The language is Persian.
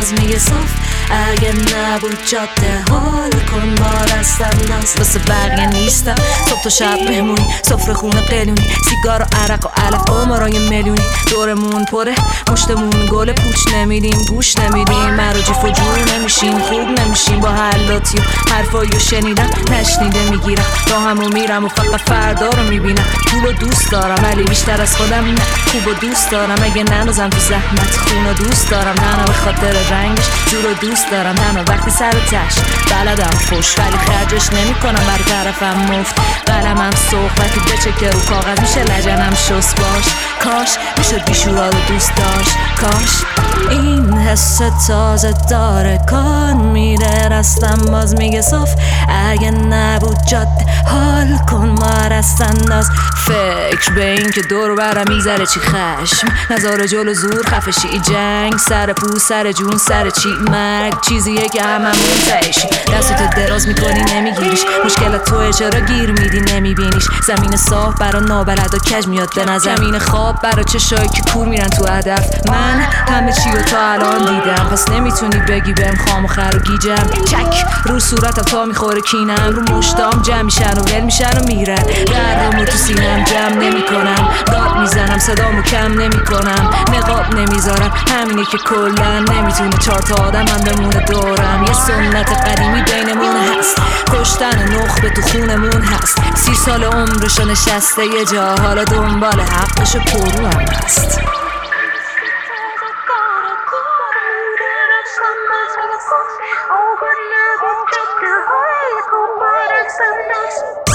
باز میگه صاف اگه نبود جاده حال کن با دستم ناز واسه بقیه نیستم صبح تا شب مهمونی سفره خونه قلیونی سیگار و عرق و علف عمرای میلیونی دورمون پره مشتمون گل پوچ نمیدیم گوش نمیدیم مرا جیف و جور نمیشیم خوب نمیشیم با حلاتی و حرفایو شنیدم نشنیده میگیرم راهمو میرم و فقط فردا رو میبینم پولو دوست دارم ولی بیشتر از خودم نه خوبو دوست دارم اگه ننازم تو زحمت خونو دوست دارم نه به خاطر رنگش زورو دوست دارم نه وقتی سر تش بلدم خوش ولی خرجش نمیکنم بر طرفم مفت قلمم سرخ وقتی بچکه رو کاغذ میشه لجنم شست باش کاش میشد بیشورا رو دوست داشت کاش این حس تازه داره کار میره رستم باز میگه صاف اگه نبود جاده حال کن ما رستنداز فکر به این که دور برم میذاره چی خشم نظاره جلو زور خفشی جنگ سر پو سر جون سر چی مرگ چیزیه که هممون تهشی دستتو دراز میکنی نمیگیریش مشکلات توه چرا گیر میدی نمیبینیش زمین صاف برا نابلد و کج میاد به نظر زمین خواب برا چشایی که کور میرن تو هدف من همه چی رو تا الان دیدم پس نمیتونی بگی بهم خام و خر و گیجم چک رو صورتم تا میخوره کینم رو مشتام جمع میشن و ول میشن و میرن دردمو تو سینم جمع نمیکنم داد میزنم صدامو کم نمیکنم نقاب نمیذارم همینه که کلا نمیتونه چهار تا آدم هم بمونه دورم یه سنت قدیمی بینمون هست کشتن نخبه تو خونمون هست 30 سال عمرشو نشسته یه جا حالا دنبال حقشو پرو هم هست Oh, but never kept your heart.